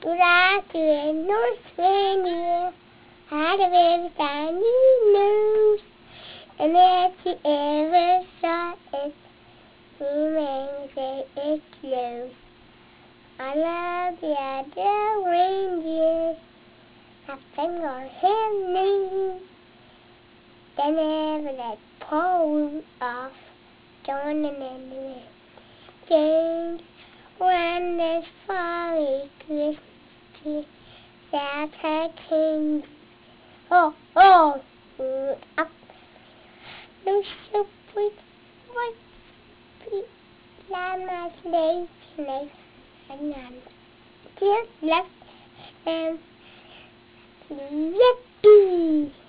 ra to North Reindeer had a very tiny nose, and if you ever saw it, you may say it glows. All of the other reindeers have finger and names. They never let Paul off, joining in the change when there's folly Christmas tree. That's her king. Oh, up. No so sweet, white, sweet, llama, snake, and just left them. Yippee!